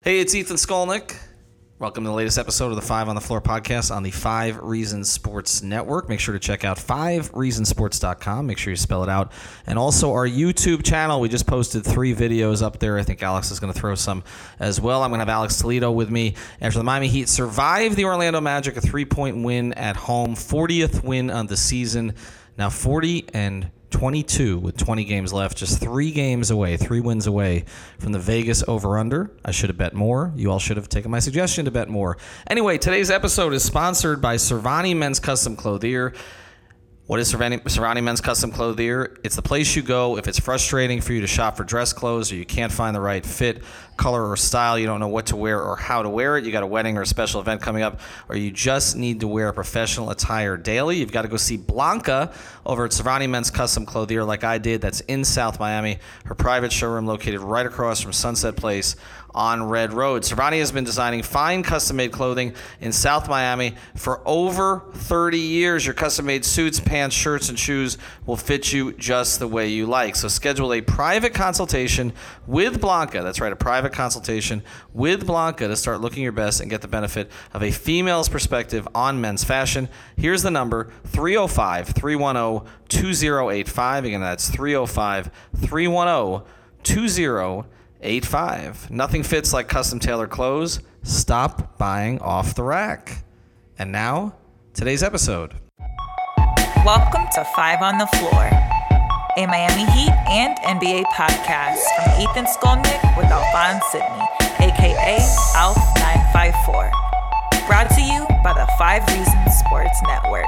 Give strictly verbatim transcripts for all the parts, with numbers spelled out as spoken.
Hey, it's Ethan Skolnick. Welcome to the latest episode of the Five on the Floor podcast on the Five Reasons Sports Network. Make sure to check out five reasons sports dot com. Make sure you spell it out. And also our YouTube channel. We just posted three videos up there. I think Alex is going to throw some as well. I'm going to have Alex Toledo with me after the Miami Heat survived the Orlando Magic, a three-point win at home, fortieth win on the season. Now forty and twenty-two with twenty games left, just three games away, three wins away from the Vegas over-under. I should have bet more. You all should have taken my suggestion to bet more. Anyway, today's episode is sponsored by Servani Men's Custom Clothier. What is Servani, Servani Men's Custom Clothier? It's the place you go if it's frustrating for you to shop for dress clothes or you can't find the right fit, color, or style. You don't know what to wear or how to wear it. You got a wedding or a special event coming up, or you just need to wear professional attire daily. You've got to go see Blanca over at Servani Men's Custom Clothier like I did. That's in South Miami. Her private showroom located right across from Sunset Place on Red Road. Servani has been designing fine custom-made clothing in South Miami for over thirty years. Your custom-made suits, pants, shirts, and shoes will fit you just the way you like. So schedule a private consultation with Blanca. That's right, a private consultation with Blanca to start looking your best and get the benefit of a female's perspective on men's fashion. Here's the number, three oh five, three one oh, two oh eight five. Again, that's three oh five, three one oh, two oh eight five. Nothing fits like custom tailored clothes. Stop buying off the rack. And now, today's episode. Welcome to Five on the Floor, a Miami Heat and N B A podcast from Ethan Skolnick with Alphonse Sidney, aka Alf nine five four. Brought to you by the Five Reasons Sports Network.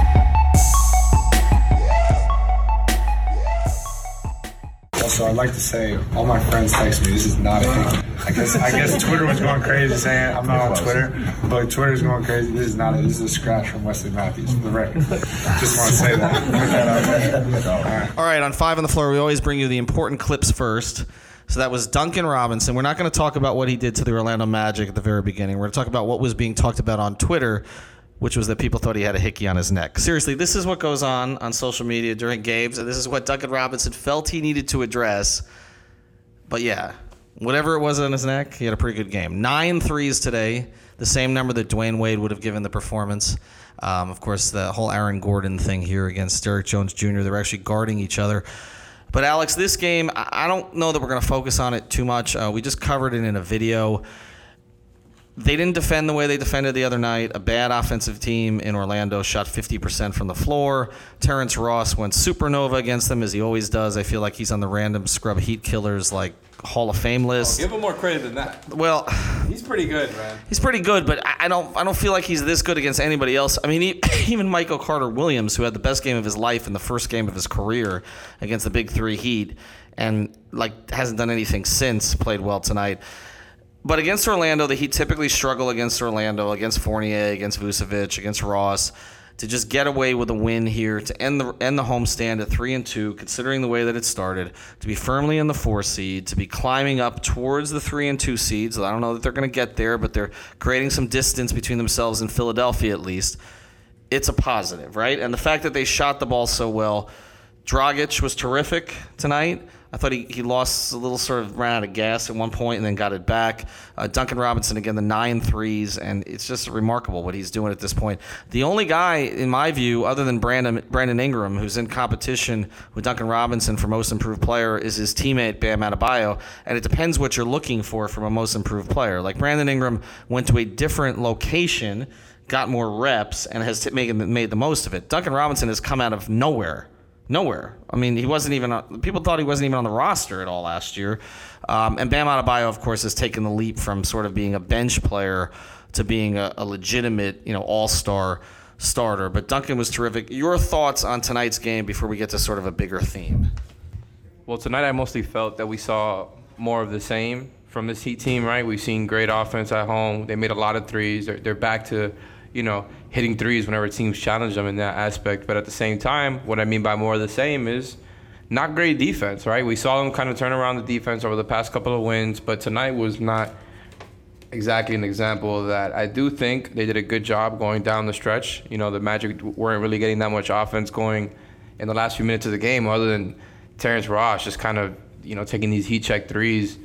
Also, I'd like to say, all my friends text me, this is not a hit. I guess I guess Twitter was going crazy saying, I'm not on Twitter, but Twitter's going crazy. This is not a, this is a scratch from Wesley Matthews, for the record. Just want to say that. Put that out there. All right. All right, on Five on the Floor, we always bring you the important clips first. So that was Duncan Robinson. We're not going to talk about what he did to the Orlando Magic at the very beginning. We're going to talk about what was being talked about on Twitter, which was that people thought he had a hickey on his neck. Seriously, this is what goes on on social media during games, and this is what Duncan Robinson felt he needed to address. But yeah, whatever it was on his neck, he had a pretty good game. Nine threes today, the same number that Dwayne Wade would have given the performance. Um, of course, the whole Aaron Gordon thing here against Derrick Jones Junior, they're actually guarding each other. But Alex, this game, I don't know that we're going to focus on it too much. Uh, we just covered it in a video. They didn't defend the way they defended the other night. A bad offensive team in Orlando shot fifty percent from the floor. Terrence Ross went supernova against them, as he always does. I feel like he's on the random scrub Heat killers, like, Hall of Fame list. Oh, give him more credit than that. Well, he's pretty good, man. He's pretty good, but I don't I don't feel like he's this good against anybody else. I mean, he, even Michael Carter-Williams, who had the best game of his life in the first game of his career against the Big Three Heat, and, like, hasn't done anything since, played well tonight. But against Orlando, the Heat typically struggle against Orlando, against Fournier, against Vucevic, against Ross, to just get away with a win here, to end the end the homestand at three and two, considering the way that it started, to be firmly in the four seed, to be climbing up towards the three and two seeds. I don't know that they're going to get there, but they're creating some distance between themselves and Philadelphia at least. It's a positive, right? And the fact that they shot the ball so well. Dragic was terrific tonight. I thought he, he lost a little, sort of ran out of gas at one point and then got it back. Uh, Duncan Robinson, again, the nine threes, and it's just remarkable what he's doing at this point. The only guy, in my view, other than Brandon, Brandon Ingram, who's in competition with Duncan Robinson for most improved player, is his teammate Bam Adebayo, and it depends what you're looking for from a most improved player. Like, Brandon Ingram went to a different location, got more reps, and has t- made, made the most of it. Duncan Robinson has come out of nowhere. Nowhere. I mean, he wasn't even on, people thought he wasn't even on the roster at all last year. Um, and Bam Adebayo, of course, has taken the leap from sort of being a bench player to being a, a legitimate, you know, all-star starter. But Duncan was terrific. Your thoughts on tonight's game before we get to sort of a bigger theme? Well, tonight I mostly felt that we saw more of the same from this Heat team, right? We've seen great offense at home. They made a lot of threes. They're, they're back to, you know, hitting threes whenever teams challenge them in that aspect. But at the same time, what I mean by more of the same is not great defense, right? We saw them kind of turn around the defense over the past couple of wins, but tonight was not exactly an example of that. I do think they did a good job going down the stretch. You know, the Magic weren't really getting that much offense going in the last few minutes of the game other than Terrence Ross just kind of, you know, taking these heat check threes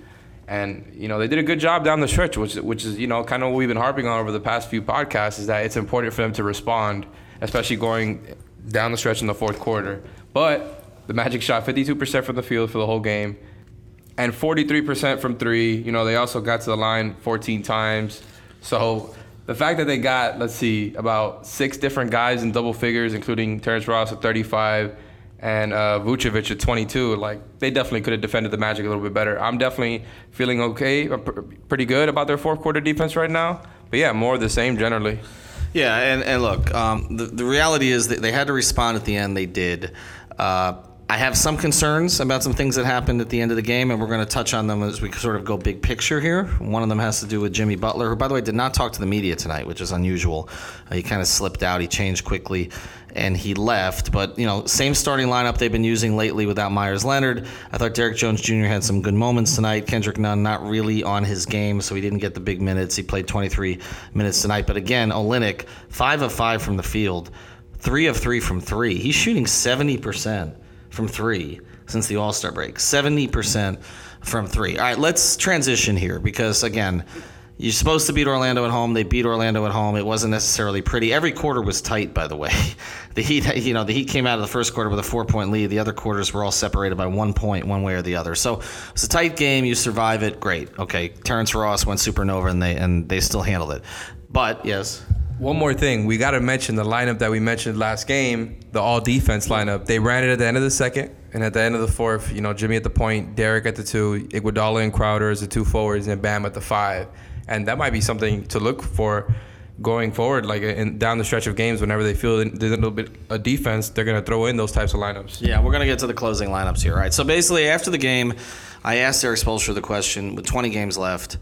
And, you know, they did a good job down the stretch, which, which is, you know, kind of what we've been harping on over the past few podcasts, is that it's important for them to respond, especially going down the stretch in the fourth quarter. But the Magic shot fifty-two percent from the field for the whole game and forty-three percent from three. You know, they also got to the line fourteen times. So the fact that they got, let's see, about six different guys in double figures, including Terrence Ross at thirty-five and uh, Vucevic at twenty-two, like, they definitely could have defended the Magic a little bit better. I'm definitely feeling okay, pretty good about their fourth quarter defense right now. But yeah, more of the same generally. Yeah, and, and look, um, the, the reality is that they had to respond at the end. They did. Uh, I have some concerns about some things that happened at the end of the game, and we're going to touch on them as we sort of go big picture here. One of them has to do with Jimmy Butler, who, by the way, did not talk to the media tonight, which is unusual. Uh, he kind of slipped out. He changed quickly, and he left. But, you know, same starting lineup they've been using lately without Myers Leonard. I thought Derrick Jones Junior had some good moments tonight. Kendrick Nunn not really on his game, so he didn't get the big minutes. He played twenty-three minutes tonight. But, again, Olynyk, five of five from the field, three of three from three. He's shooting seventy percent. From three since the All-Star break. seventy percent from three. All right, let's transition here because, again, you're supposed to beat Orlando at home. They beat Orlando at home. It wasn't necessarily pretty. Every quarter was tight, by the way. The Heat, you know, the Heat came out of the first quarter with a four-point lead. The other quarters were all separated by one point, one way or the other. So it's a tight game. You survive it. Great. Okay, Terrence Ross went supernova, and they and they still handled it. But, yes. One more thing, we got to mention the lineup that we mentioned last game, the all-defense lineup. They ran it at the end of the second, and at the end of the fourth, you know, Jimmy at the point, Derek at the two, Iguodala and Crowder as the two forwards, and Bam at the five. And that might be something to look for going forward, like in, down the stretch of games. Whenever they feel there's a little bit of defense, they're going to throw in those types of lineups. Yeah, we're going to get to the closing lineups here. All right, so basically after the game, I asked Erik Spoelstra the question, with twenty games left,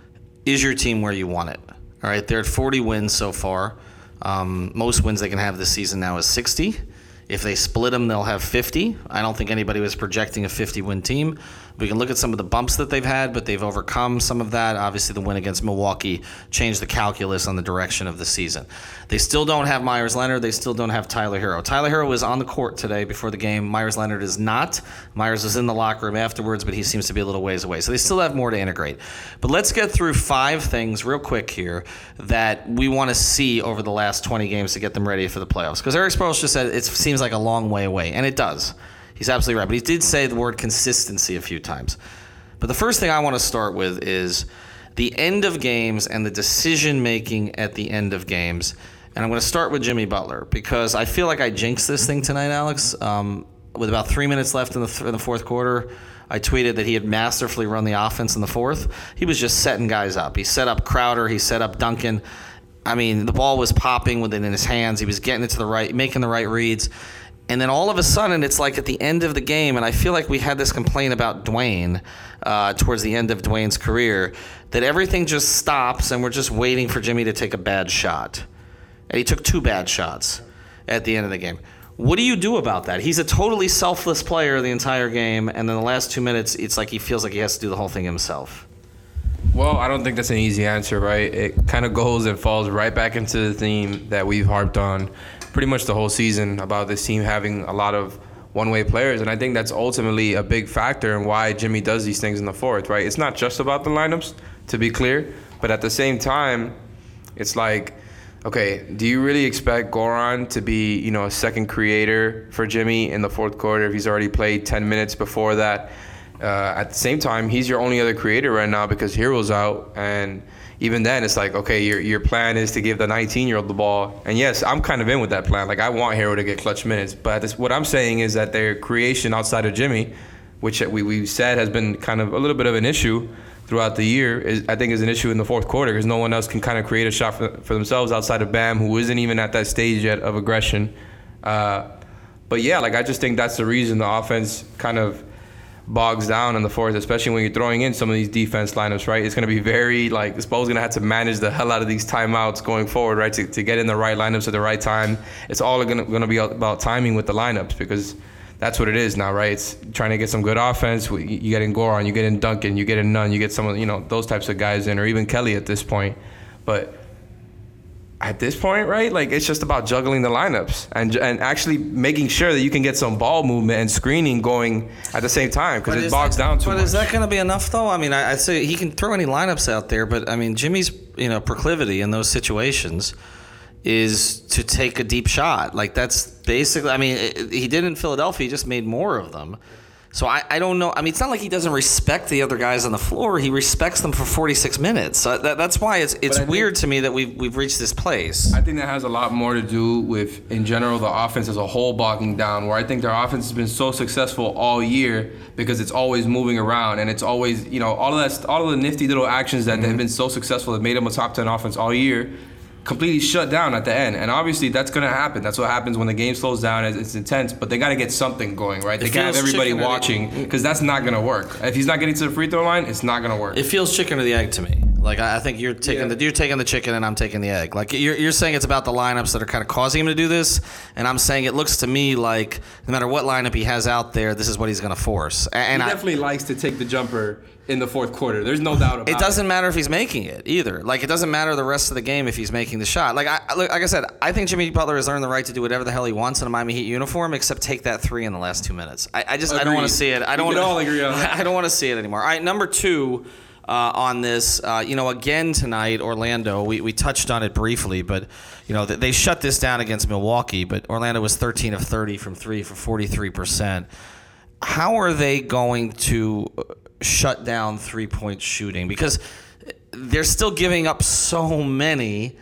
is your team where you want it? All right, they're at forty wins so far. Um, most wins they can have this season now is sixty. If they split them, they'll have fifty. I don't think anybody was projecting a fifty-win team. We can look at some of the bumps that they've had, but they've overcome some of that. Obviously, the win against Milwaukee changed the calculus on the direction of the season. They still don't have Myers Leonard. They still don't have Tyler Herro. Tyler Herro was on the court today before the game. Myers Leonard is not. Myers was in the locker room afterwards, but he seems to be a little ways away. So they still have more to integrate. But let's get through five things real quick here that we want to see over the last twenty games to get them ready for the playoffs. Because Erik Spoelstra said it seems like a long way away, and it does. He's absolutely right. But he did say the word consistency a few times. But the first thing I want to start with is the end of games and the decision-making at the end of games. And I'm going to start with Jimmy Butler because I feel like I jinxed this thing tonight, Alex. Um, with about three minutes left in the, th- in the fourth quarter, I tweeted that he had masterfully run the offense in the fourth. He was just setting guys up. He set up Crowder. He set up Duncan. I mean, the ball was popping within his hands. He was getting it to the right, making the right reads. And then all of a sudden, it's like at the end of the game, and I feel like we had this complaint about Dwayne uh, towards the end of Dwayne's career, that everything just stops and we're just waiting for Jimmy to take a bad shot. And he took two bad shots at the end of the game. What do you do about that? He's a totally selfless player the entire game, and then the last two minutes, it's like he feels like he has to do the whole thing himself. Well, I don't think that's an easy answer, right? It kind of goes and falls right back into the theme that we've harped on pretty much the whole season about this team having a lot of one-way players, and I think that's ultimately a big factor in why Jimmy does these things in the fourth, right? It's not just about the lineups, to be clear, but at the same time, it's like, okay, do you really expect Goran to be, you know, a second creator for Jimmy in the fourth quarter if he's already played ten minutes before that? Uh, at the same time, he's your only other creator right now because Herro's out, and even then, it's like, okay, your your plan is to give the nineteen-year-old the ball. And yes, I'm kind of in with that plan. Like, I want Herro to get clutch minutes. But this, what I'm saying is that their creation outside of Jimmy, which we, we've said has been kind of a little bit of an issue throughout the year, is I think is an issue in the fourth quarter because no one else can kind of create a shot for, for themselves outside of Bam, who isn't even at that stage yet of aggression. Uh, but, yeah, like I just think that's the reason the offense kind of bogs down in the fourth, especially when you're throwing in some of these defense lineups, right? It's going to be very, like, Spo's going to have to manage the hell out of these timeouts going forward, right, to, to get in the right lineups at the right time. It's all going to, going to be about timing with the lineups because that's what it is now, right? It's trying to get some good offense. You get in Goran, you get in Duncan, you get in Nunn, you get some of, you know, those types of guys in, or even Kelly at this point. But at this point, right, like it's just about juggling the lineups and and actually making sure that you can get some ball movement and screening going at the same time because it bogs that, down too but much. But is that going to be enough, though? I mean, I, I'd say he can throw any lineups out there, but I mean, Jimmy's you know proclivity in those situations is to take a deep shot. Like that's basically, I mean, it, he did in Philadelphia. He just made more of them. So I, I don't know. I mean, it's not like he doesn't respect the other guys on the floor. He respects them for forty-six minutes. So that, that's why it's it's weird think, to me that we've we've reached this place. I think that has a lot more to do with, in general, the offense as a whole bogging down. Where I think their offense has been so successful all year because it's always moving around and it's always, you know, all of that, all of the nifty little actions that mm-hmm. have been so successful that made them a top ten offense all year. Completely shut down at the end, and obviously that's going to happen. That's what happens when the game slows down. It's intense, but they got to get something going, right? They can't have everybody watching because that's not going to work. If he's not getting to the free throw line, it's not going to work. It feels chicken or the egg to me. Like I think you're taking yeah. the you're taking the chicken and I'm taking the egg. Like you're you're saying it's about the lineups that are kind of causing him to do this, and I'm saying it looks to me like no matter what lineup he has out there, this is what he's going to force. And he definitely I, likes to take the jumper in the fourth quarter. There's no doubt about it. It doesn't matter if he's making it either. Like it doesn't matter the rest of the game if he's making the shot. Like I like I said, I think Jimmy Butler has earned the right to do whatever the hell he wants in a Miami Heat uniform, except take that three in the last two minutes. I, I just Agreed. I don't want to see it. I don't we want all agree on that. I don't want to see it anymore. All right, number two. Uh, on this, uh, you know, again tonight, Orlando, we, we touched on it briefly, but, you know, they shut this down against Milwaukee, but Orlando was thirteen of thirty from three for forty-three percent. How are they going to shut down three-point shooting? Because they're still giving up so many,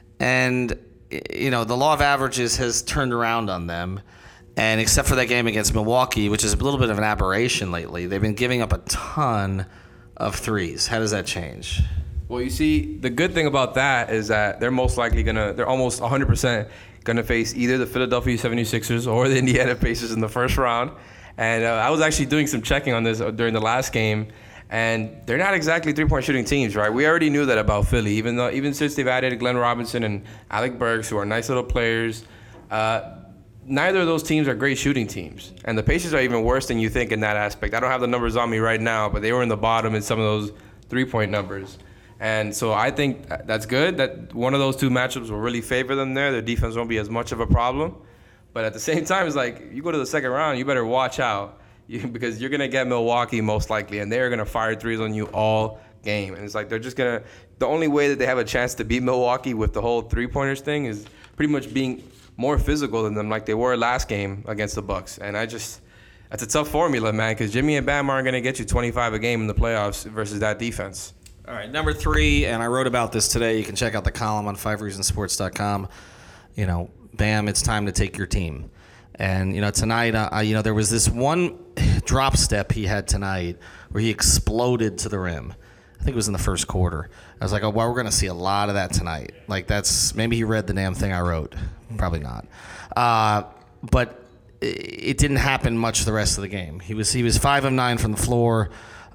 and, you know, the law of averages has turned around on them. And except for that game against Milwaukee, which is a little bit of an aberration lately, they've been giving up a ton of threes. How does that change? Well, you see, the good thing about that is that they're most likely going to, they're almost one hundred percent going to face either the Philadelphia seventy-sixers or the Indiana Pacers in the first round. And uh, I was actually doing some checking on this during the last game, and they're not exactly three-point shooting teams, right? We already knew that about Philly, even though even since they've added Glenn Robinson and Alec Burks, who are nice little players. Uh, Neither of those teams are great shooting teams. And the Pacers are even worse than you think in that aspect. I don't have the numbers on me right now, but they were in the bottom in some of those three-point numbers. And so I think that's good, that one of those two matchups will really favor them there. Their defense won't be as much of a problem. But at the same time, it's like, you go to the second round, you better watch out you, because you're going to get Milwaukee most likely, and they're going to fire threes on you all game. And it's like they're just going to – the only way that they have a chance to beat Milwaukee with the whole three-pointers thing is pretty much being – more physical than them like they were last game against the Bucks. And I just, that's a tough formula, man, because Jimmy and Bam aren't going to get you twenty-five a game in the playoffs versus that defense. All right, number three, and I wrote about this today. You can check out the column on five reasons sports dot com. You know, Bam, it's time to take your team. And, you know, tonight, uh, you know, there was this one drop step he had tonight where he exploded to the rim. I think it was in the first quarter. I was like, oh, well, we're going to see a lot of that tonight. Like, that's, maybe he read the damn thing I wrote. Probably not. Uh, but it didn't happen much the rest of the game. He was he was five of nine from the floor.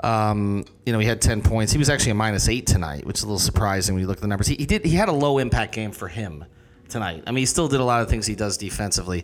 Um, you know, he had ten points. He was actually a minus eight tonight, which is a little surprising when you look at the numbers. He, he did. He had a low impact game for him tonight. I mean, he still did a lot of things he does defensively.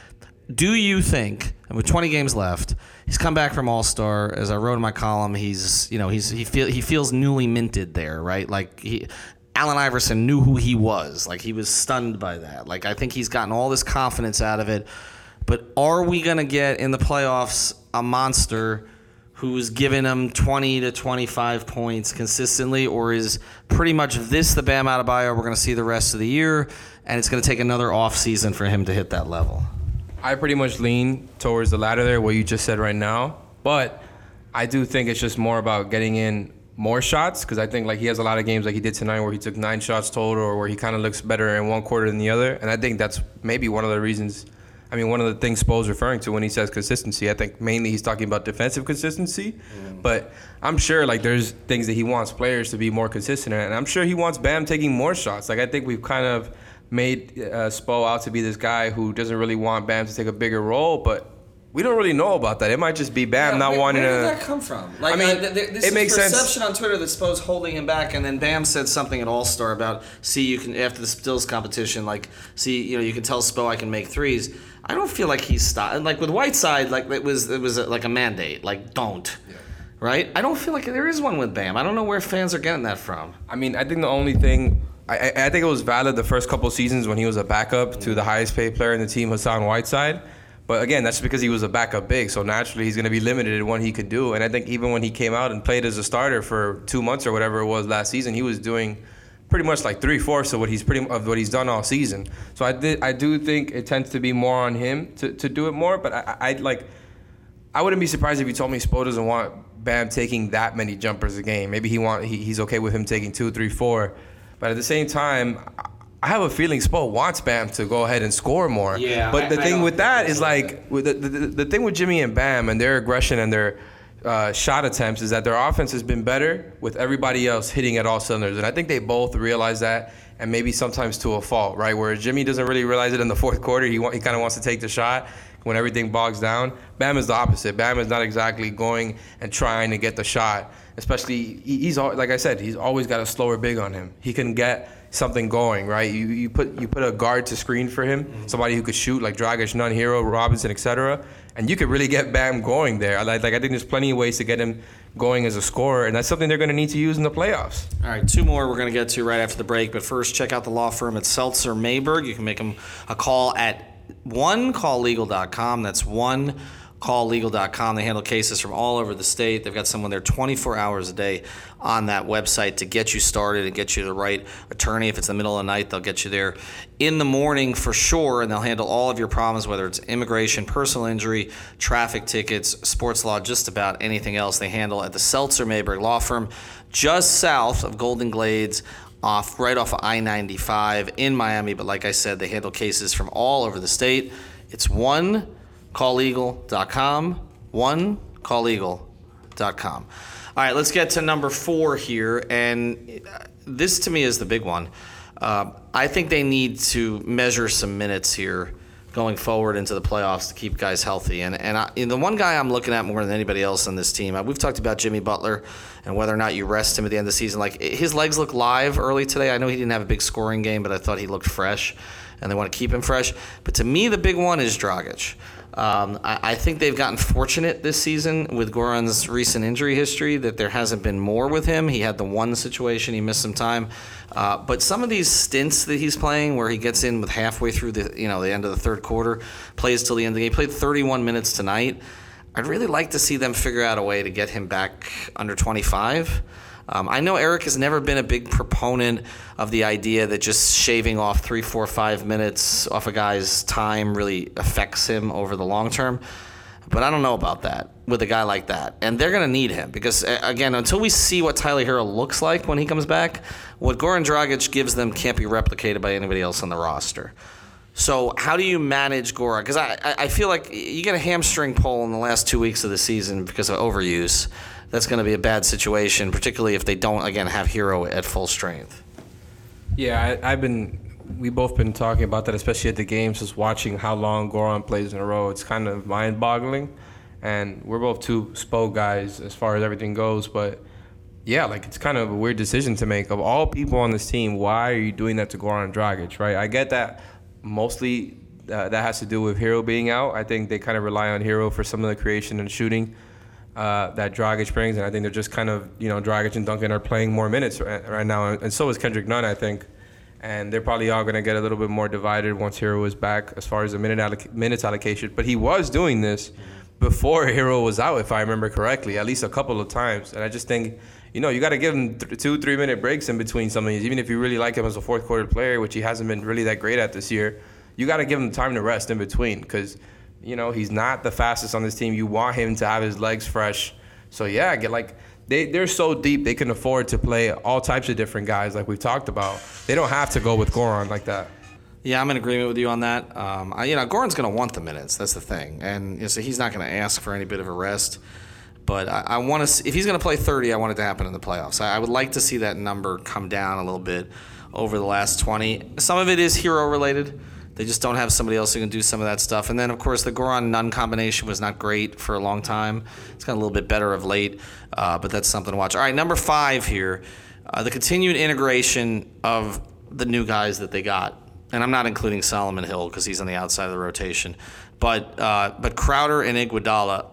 Do you think, and with twenty games left, he's come back from All-Star, as I wrote in my column, he's, you know, he's he feel he feels newly minted there, right? Like he Allen Iverson knew who he was. Like he was stunned by that. Like I think he's gotten all this confidence out of it. But are we going to get in the playoffs a monster who's giving him twenty to twenty-five points consistently, or is pretty much this the Bam Adebayo we're going to see the rest of the year, and it's going to take another offseason for him to hit that level? I pretty much lean towards the latter there, what you just said right now. But I do think it's just more about getting in more shots, because I think like he has a lot of games like he did tonight where he took nine shots total, or where he kind of looks better in one quarter than the other. And I think that's maybe one of the reasons, I mean, one of the things Spo's referring to when he says consistency. I think mainly he's talking about defensive consistency. Mm. But I'm sure like there's things that he wants players to be more consistent at. And I'm sure he wants Bam taking more shots. Like I think we've kind of made uh, Spo out to be this guy who doesn't really want Bam to take a bigger role, but we don't really know about that. It might just be Bam yeah, not where, wanting to. Where did that come from? Like, I mean, uh, th- th- this it is makes perception sense. on Twitter that Spo's holding him back, and then Bam said something at All Star about, see, you can after the stills competition, like, see, you know, you can tell Spo I can make threes. I don't feel like he's stopped. Like with Whiteside, like it was it was a, like a mandate, like don't. Yeah. right? I don't feel like there is one with Bam. I don't know where fans are getting that from. I mean, I think the only thing, I, I think it was valid the first couple seasons when he was a backup to the highest paid player in the team, Hassan Whiteside. But again, that's because he was a backup big, so naturally he's going to be limited in what he could do. And I think even when he came out and played as a starter for two months or whatever it was last season, he was doing pretty much like three fourths of what he's pretty of what he's done all season. So I did, I do think it tends to be more on him to, to do it more. But I, I like, I wouldn't be surprised if you told me Spo doesn't want Bam taking that many jumpers a game. Maybe he want he, he's okay with him taking two, three, four. But at the same time, I have a feeling Spo wants Bam to go ahead and score more. Yeah. But the I, thing I with that is like with the, the the thing with Jimmy and Bam and their aggression and their uh, shot attempts is that their offense has been better with everybody else hitting at all cylinders, and I think they both realize that, and maybe sometimes to a fault, right? Where Jimmy doesn't really realize it in the fourth quarter, he want, he kind of wants to take the shot when everything bogs down. Bam is the opposite. Bam is not exactly going and trying to get the shot, especially he's like I said, he's always got a slower big on him. He can get something going, right? You you put you put a guard to screen for him, mm-hmm. somebody who could shoot like Dragic, Nunn, Hero, Robinson, et cetera, and you could really get Bam going there. Like, like I think there's plenty of ways to get him going as a scorer, and that's something they're going to need to use in the playoffs. All right, two more we're going to get to right after the break, but first check out the law firm at Seltzer Mayberg. You can make them a call at one call legal dot com. That's one call legal dot com. They handle cases from all over the state. They've got someone there twenty-four hours a day on that website to get you started and get you the right attorney. If it's the middle of the night, they'll get you there in the morning for sure, and they'll handle all of your problems, whether it's immigration, personal injury, traffic tickets, sports law, just about anything else they handle at the Seltzer Mayberg Law Firm, just south of Golden Glades, off right off of I ninety-five in Miami. But like I said, they handle cases from all over the state. It's one call legal dot com, one call legal dot com. All right, let's get to number four here, and this to me is the big one. Uh, I think they need to measure some minutes here going forward into the playoffs to keep guys healthy. And and, I, and the one guy I'm looking at more than anybody else on this team, uh, we've talked about Jimmy Butler and whether or not you rest him at the end of the season. Like, his legs look live early today. I know he didn't have a big scoring game, but I thought he looked fresh, and they want to keep him fresh. But to me, the big one is Dragic. Um, I, I think they've gotten fortunate this season with Goran's recent injury history that there hasn't been more with him. He had the one situation, he missed some time. Uh, but some of these stints that he's playing where he gets in with halfway through the you know the end of the third quarter, plays till the end of the game, he played thirty-one minutes tonight. I'd really like to see them figure out a way to get him back under twenty-five. Um, I know Eric has never been a big proponent of the idea that just shaving off three, four, five minutes off a guy's time really affects him over the long term. But I don't know about that with a guy like that. And they're going to need him because, again, until we see what Tyler Hero looks like when he comes back, what Goran Dragic gives them can't be replicated by anybody else on the roster. So how do you manage Goran? Because I, I feel like you get a hamstring pull in the last two weeks of the season because of overuse. That's going to be a bad situation, particularly if they don't, again, have Hero at full strength. Yeah, I, I've been, we both been talking about that, especially at the games, just watching how long Goran plays in a row. It's kind of mind-boggling, and we're both two Spo guys as far as everything goes, but yeah, like it's kind of a weird decision to make. Of all people on this team, why are you doing that to Goran Dragic, right? I get that mostly uh, that has to do with Hero being out. I think they kind of rely on Hero for some of the creation and shooting Uh, that Dragic brings, and I think they're just kind of, you know, Dragic and Duncan are playing more minutes right, right now, and so is Kendrick Nunn, I think, and they're probably all going to get a little bit more divided once Hero is back as far as the minute alloc- minutes allocation, but he was doing this before Hero was out, if I remember correctly, at least a couple of times, and I just think, you know, you got to give him th- two, three-minute breaks in between some of these, even if you really like him as a fourth-quarter player, which he hasn't been really that great at this year, you got to give him time to rest in between, because you know, he's not the fastest on this team. You want him to have his legs fresh. So, yeah, get like they, they're so deep they can afford to play all types of different guys like we've talked about. They don't have to go with Goran like that. Yeah, I'm in agreement with you on that. Um, I, you know, Goran's going to want the minutes. That's the thing. And you know, so he's not going to ask for any bit of a rest. But I, I want to – if he's going to play thirty, I want it to happen in the playoffs. I, I would like to see that number come down a little bit over the last twenty. Some of it is Hero-related. They just don't have somebody else who can do some of that stuff. And then, of course, the Goran-Nunn combination was not great for a long time. It's gotten a little bit better of late, uh, but that's something to watch. All right, number five here, uh, the continued integration of the new guys that they got. And I'm not including Solomon Hill because he's on the outside of the rotation. But uh, but Crowder and Iguodala,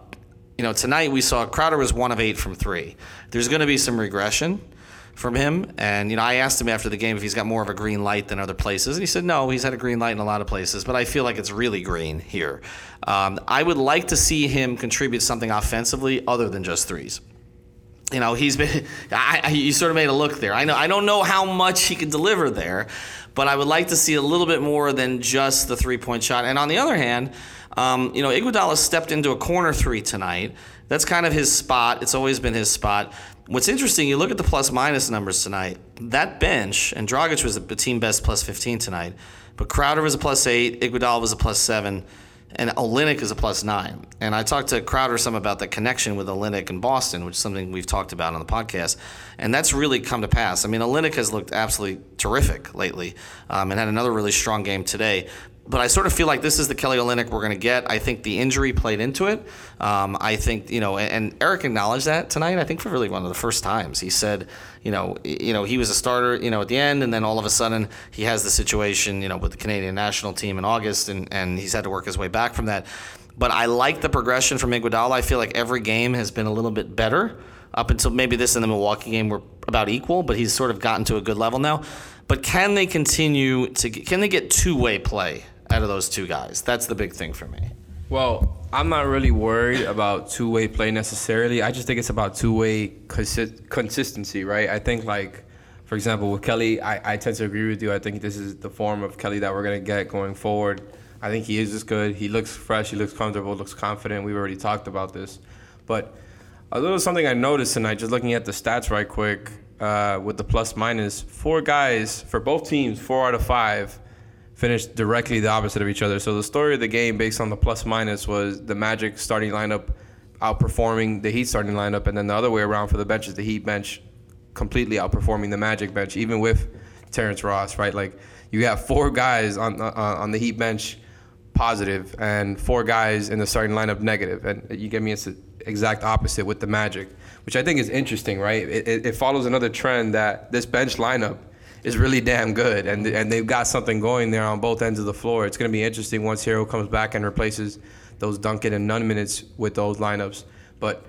you know, tonight we saw Crowder was one of eight from three. There's going to be some regression from him. And, you know, I asked him after the game if he's got more of a green light than other places. And he said, no, he's had a green light in a lot of places, but I feel like it's really green here. Um, I would like to see him contribute something offensively other than just threes. You know, he's been, I, I, you sort of made a look there. I know, I don't know how much he can deliver there, but I would like to see a little bit more than just the three-point shot. And on the other hand, um, you know, Iguodala stepped into a corner three tonight. That's kind of his spot. It's always been his spot. What's interesting, you look at the plus-minus numbers tonight. That bench, and Dragic was the team best plus fifteen tonight, but Crowder was a plus eight, Iguodala was a plus seven, and Olynyk is a plus nine. And I talked to Crowder some about the connection with Olynyk in Boston, which is something we've talked about on the podcast. And that's really come to pass. I mean, Olynyk has looked absolutely terrific lately um, and had another really strong game today. But I sort of feel like this is the Kelly Olynyk we're going to get. I think the injury played into it. Um, I think, you know, and, and Eric acknowledged that tonight, I think for really one of the first times. He said, you know, you know, he was a starter, you know, at the end, and then all of a sudden he has the situation, you know, with the Canadian national team in August, and, and he's had to work his way back from that. But I like the progression from Iguodala. I feel like every game has been a little bit better. Up until maybe this and the Milwaukee game were about equal, but he's sort of gotten to a good level now. But can they continue to, can they get two-way play out of those two guys? That's the big thing for me. Well, I'm not really worried about two-way play necessarily. I just think it's about two-way consi- consistency, right? I think, like, for example, with Kelly, I, I tend to agree with you. I think this is the form of Kelly that we're going to get going forward. I think he is just good. He looks fresh. He looks comfortable, looks confident. We've already talked about this. But a little something I noticed tonight, just looking at the stats right quick, uh, with the plus-minus, four guys for both teams, four out of five, finished directly the opposite of each other. So the story of the game based on the plus-minus was the Magic starting lineup outperforming the Heat starting lineup, and then the other way around for the benches, the Heat bench completely outperforming the Magic bench, even with Terrence Ross, right? Like, you have four guys on uh, on the Heat bench positive and four guys in the starting lineup negative, and you get me, it's the exact opposite with the Magic, which I think is interesting, right? It, it, it follows another trend that this bench lineup is really damn good, and and they've got something going there on both ends of the floor. It's going to be interesting once Hero comes back and replaces those Duncan and Nunn minutes with those lineups. But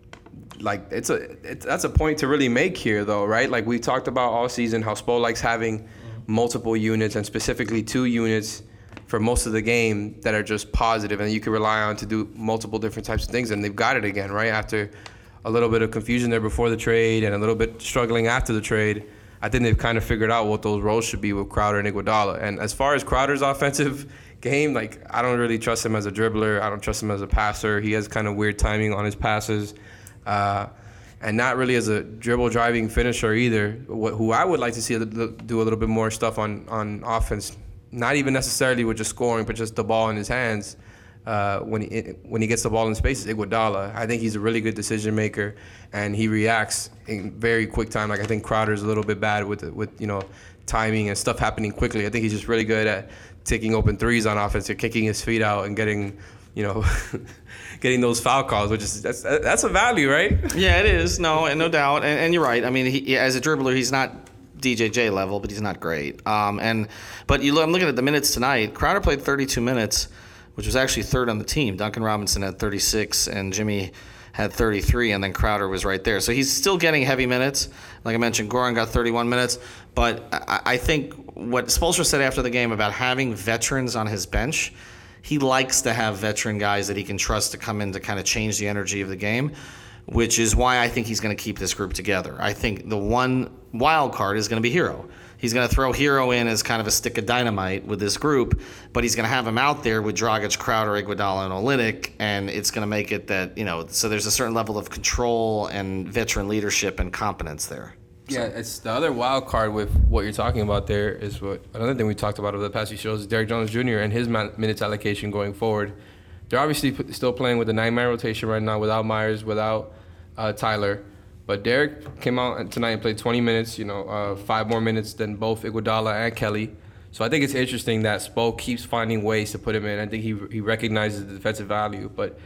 like, it's a it's, that's a point to really make here, though, right? Like, we talked about all season how Spo likes having multiple units, and specifically two units for most of the game that are just positive and you can rely on to do multiple different types of things. And they've got it again, right? After a little bit of confusion there before the trade and a little bit struggling after the trade, I think they've kind of figured out what those roles should be with Crowder and Iguodala. And as far as Crowder's offensive game, like, I don't really trust him as a dribbler. I don't trust him as a passer. He has kind of weird timing on his passes. Uh, and not really as a dribble driving finisher either, who I would like to see do a little bit more stuff on, on offense, not even necessarily with just scoring, but just the ball in his hands. Uh, when he when he gets the ball in space, is Iguodala. I think he's a really good decision maker, and he reacts in very quick time. Like, I think Crowder's a little bit bad with with you know timing and stuff happening quickly. I think he's just really good at taking open threes on offense and kicking his feet out and getting you know getting those foul calls, which is that's that's a value, right? Yeah, it is. No, and no doubt. And, and you're right. I mean, he, as a dribbler, he's not D J J level, but he's not great. Um, and but you look, I'm looking at the minutes tonight. Crowder played thirty-two minutes, which was actually third on the team. Duncan Robinson had thirty-six, and Jimmy had thirty-three, and then Crowder was right there. So he's still getting heavy minutes. Like I mentioned, Goran got thirty-one minutes. But I, I think what Spoelstra said after the game about having veterans on his bench, he likes to have veteran guys that he can trust to come in to kind of change the energy of the game, which is why I think he's going to keep this group together. I think the one wild card is going to be Hero. He's going to throw Hero in as kind of a stick of dynamite with this group, but he's going to have him out there with Dragic, Crowder, Iguodala, and Olynyk, and it's going to make it that, you know, so there's a certain level of control and veteran leadership and competence there. So. Yeah, it's the other wild card with what you're talking about there is what another thing we talked about over the past few shows is Derrick Jones Junior and his minutes allocation going forward. They're obviously still playing with the nine-man rotation right now without Myers, without uh, Tyler. But Derrick came out tonight and played twenty minutes, you know, uh, five more minutes than both Iguodala and Kelly. So I think it's interesting that Spo keeps finding ways to put him in. I think he he recognizes the defensive value. But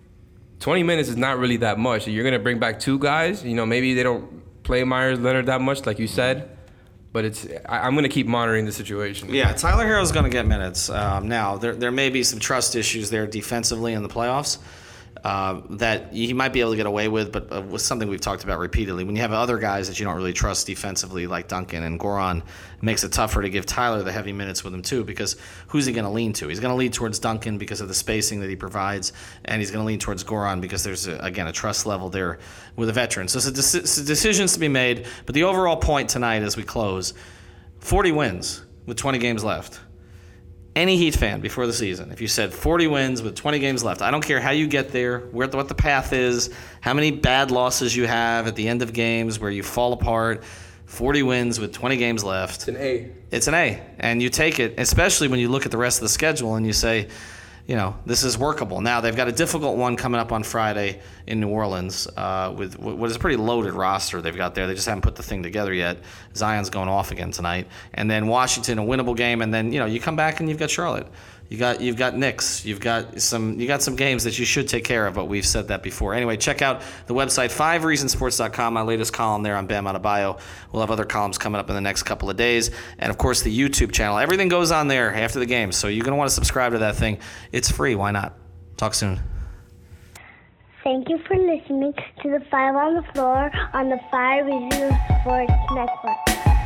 twenty minutes is not really that much. You're going to bring back two guys. You know, maybe they don't play Myers Leonard that much, like you said. But it's I, I'm going to keep monitoring the situation. Yeah, Tyler Hero's going to get minutes. Um, now, there there may be some trust issues there defensively in the playoffs. uh, that he might be able to get away with, but uh, with something we've talked about repeatedly. When you have other guys that you don't really trust defensively, like Duncan and Goran, it makes it tougher to give Tyler the heavy minutes with him too, because who's he going to lean to? He's going to lean towards Duncan because of the spacing that he provides, and he's going to lean towards Goran because there's, a, again, a trust level there with a veteran. So it's, a deci- it's decisions to be made, but the overall point tonight as we close, forty wins with twenty games left. Any Heat fan before the season, if you said forty wins with twenty games left, I don't care how you get there, where what the path is, how many bad losses you have at the end of games where you fall apart, forty wins with twenty games left. It's an A. It's an A, and you take it, especially when you look at the rest of the schedule and you say, you know, this is workable. Now, they've got a difficult one coming up on Friday in New Orleans uh, with what is a pretty loaded roster they've got there. They just haven't put the thing together yet. Zion's going off again tonight. And then Washington, a winnable game. And then, you know, you come back and you've got Charlotte. You got you've got Knicks. You've got some you got some games that you should take care of, but we've said that before. Anyway, check out the website, five reasons sports dot com, my latest column there on Bam Adebayo. We'll have other columns coming up in the next couple of days. And, of course, the YouTube channel. Everything goes on there after the game, so you're going to want to subscribe to that thing. It's free. Why not? Talk soon. Thank you for listening to the Five on the Floor on the Five Reasons Sports Network.